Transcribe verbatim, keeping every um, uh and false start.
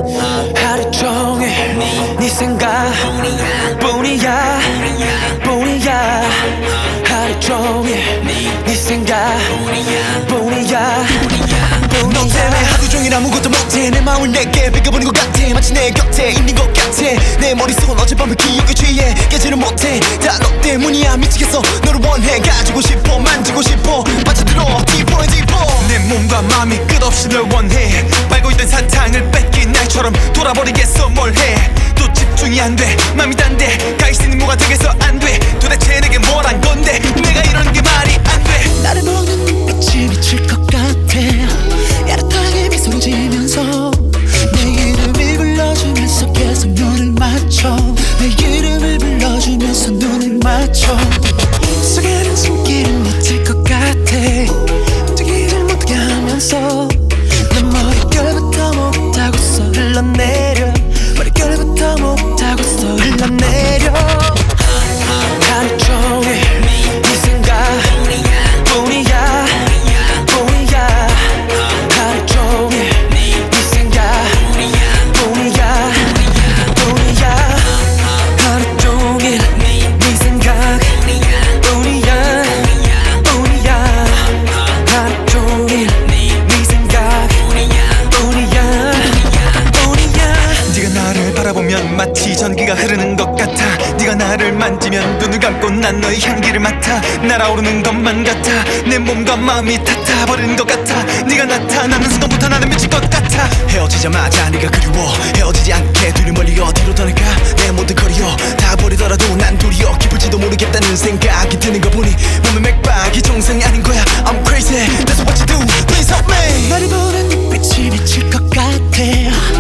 하루 종일 네 생각 뿐이야 뿐이야 하루 종일 네 생각 뿐이야 너 때문에 하루 종일 아무것도 못해 내 마음을 내게 비켜보는 것 같아 마치 내 곁에 있는 것 같아 내 머릿속은 어젯밤의 기억에 취해 깨지는 못해 다 너 때문이야 미치겠어 너를 원해 가지고 싶어 만지고 싶어 빠져들어 deeper and deeper 내 몸과 마음이 끝없이 널 원해 빨고 있던 사탕을 뺏긴 날처럼 돌아버리겠어 뭘 해 또 집중이 안 돼 맘이 딴데 가 있으니 뭐가 되겠어 안 돼 도대체 내게 뭘 한 건데 내가 이러는 게 말이 안 돼 나를 보는 눈빛이 미칠 것 같아 야릇하게 미소를 지면서 내 이름을 불러주면서 계속 눈을 맞춰 내 이름을 불러주면서 눈을 맞춰 속에는 숨기를 못할 것 같아 움직이질 못하게 하면서 내 머릿결부터 목타고서 흘러내려 머릿결부터 목타고서 흘러내려 하루 종일 네 생각 뿐이야 뿐이야 하루 종일 네 생각 뿐이야 뿐이야 하루 종일 네 생각 뿐이야 뿐이야 하루 종일 네 생각 뿐이야 뿐이야 네가 나를 바라보면 마치 전기가 흐르는 것 같아 네가 나를 만지면 눈을 감고 난 너의 향기를 맡아 날아오르는 것만 같아 내 몸과 마음이 탓타버리는 것 같아 네가 나타나는 순간부터 나는 미칠 것 같아 헤어지자마자 네가 그리워 헤어지지 않게 둘이 멀리 어디로 떠날까 내 모든 커리어 다 버리더라도 난 도리어 기쁠지도 모르겠다는 생각이 드는 거 보니 몸의 맥박이 정상이 아닌 거야 I'm crazy That's what you do Please help me 나를 보는 눈빛이 미칠 것 같아